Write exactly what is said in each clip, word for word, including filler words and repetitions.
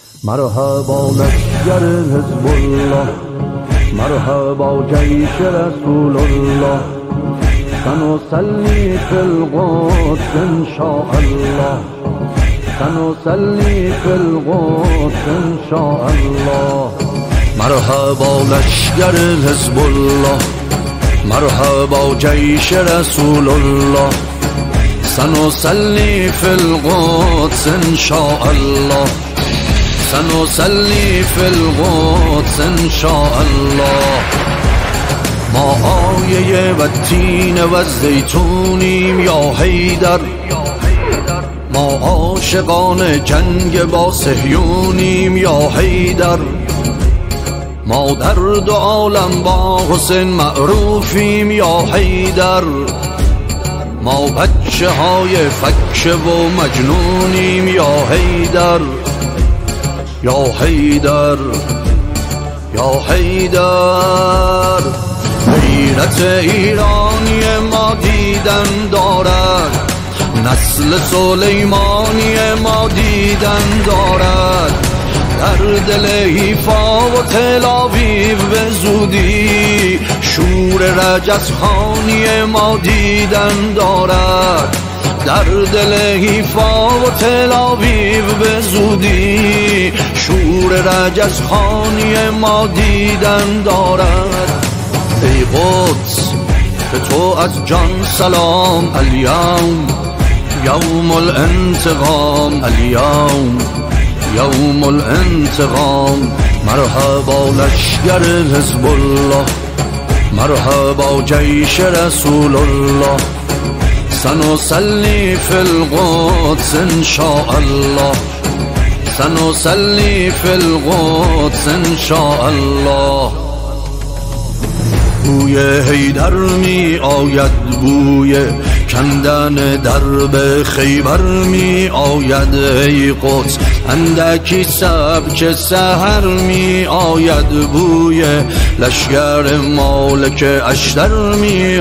مرحبا لشکر حزب الله، مرحبا جیش رسول الله، سنصلي في القدس إن شاء الله، سنصلي في القدس إن شاء الله. مرحبا لشکر حزب الله، مرحبا جیش رسول الله، سنصلي في القدس إن شاء الله، سنصلي في القدس إن شاء الله. ما آیه و تین و زیتونیم یا حیدر، ما عاشقان جنگ با صهیونیم یا حیدر، ما در دو عالم با حسین معروفیم یا حیدر، ما بچه های فکه و مجنونیم یا حیدر، یا حیدر یا حیدر. غیرت ایرانی ما دیدن دارد، نسل سلیمانی ما دیدن دارد، در دل حیفا و تل‌آویو به زودی شور رجزخانی ما دیدن دارد، در دل حیفا و تل‌آویو به زودی شور رجزخانی ما دیدن دارد. ای قدس به تو از جان سلام، الیوم یوم الانتقام، الیوم یوم الانتقام. مرحبا لشکر حزب الله، مرحبا جیش رسول الله، سنصلي في القدس إن شاء الله، سنصلي في القدس إن شاء الله. بوی حیدر می آید، بوی کندن درب خیبر می آید، ای قدس اندکی سبک سحر می آید، بوی لشکر مالک اشتر می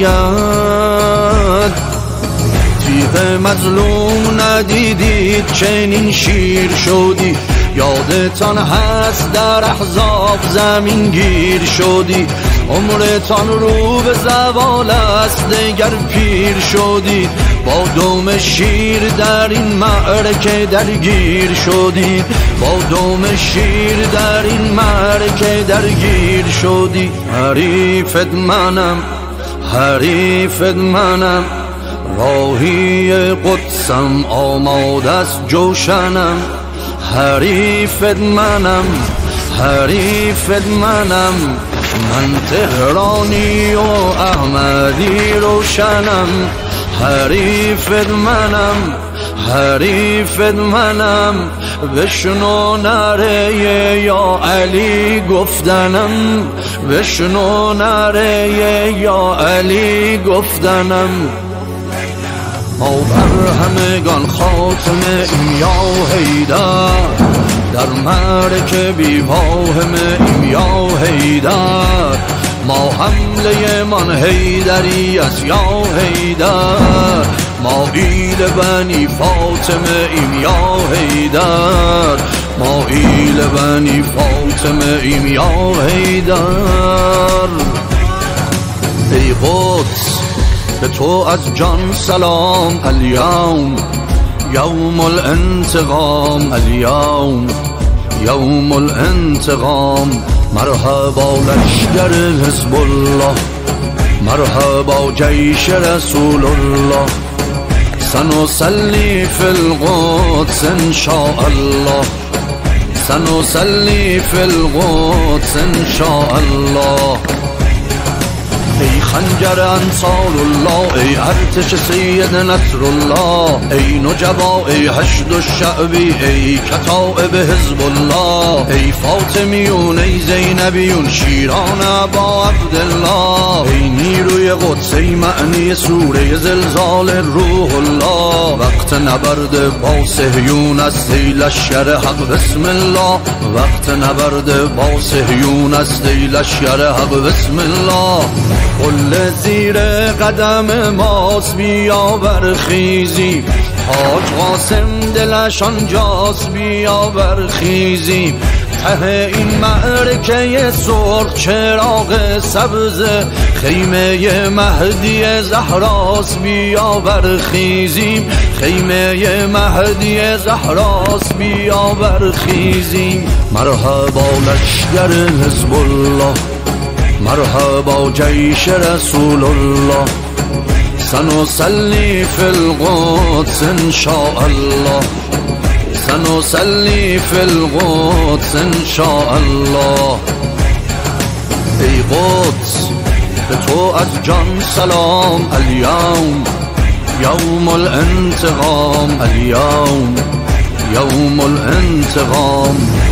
آید. تیغ مظلوم ندیدید چنین شیر شدی، یادتان هست در احزاب زمین گیر شدی، عمرتان رو به زوال است دگر پیر شدید، با دم شیر در این معرکه درگیر شدید، با دم شیر در این معرکه درگیر شدید. حریفت منم، حریفت منم، راهی قدسم آماده است جوشنم، حریفت منم، حریفت منم، من تهرانی و احمدی روشنم، حریفت منم، حریفت منم، بشنو نره یا علی گفتنم، بشنو نره یا علی گفتنم. ما بر همگان خاتمه ایم یا حیدر، در معرکه بی واهم ایم یا حیدر، ما حمله من حیدری است یا حیدر، ما ایل بنی فاطمه ایم یا حیدر، ما ایل بنی فاطمه ایم یا حیدر. ای قدس به تو از جان سلام، الیوم یوم الانتقام، الیوم یوم الانتقام. مرحبا لشکر حزب الله، مرحبا جیش رسول الله، سنصلي في القدس إن شاء الله، سنصلي في القدس إن شاء الله. ای خنجر انصار الله، ای ارتش سید نصر الله، ای نجبا، ای حشد الشعبی، ای کتائب حزب الله، ای فاطمیون، ای زینبیون، شیران ابا عبدالله، ای نیروی قدس، ای معنی سوره زلزال روح الله. وقت نبرد با صهیون است ای لشکر حق بسم الله، وقت نبرد با صهیون است ای لشکر حق بسم الله. قل قبله زیر قدم ماست، بیا برخیزیم. حاج قاسم دلش آنجاست، بیا برخیزیم. ته این معرکه سرخ چراغ سبز خیمه مهدی زهراست، بیا برخیزیم. خیمه مهدی زهراست، بیا برخیزیم. مرحبا لشکر حزب الله، مرحبا جیش رسول الله، سنصلي في القدس إن شاء الله، سنصلي في القدس إن شاء الله. ای قدس به تو از جان سلام، اليوم يوم الانتقام، اليوم يوم الانتقام.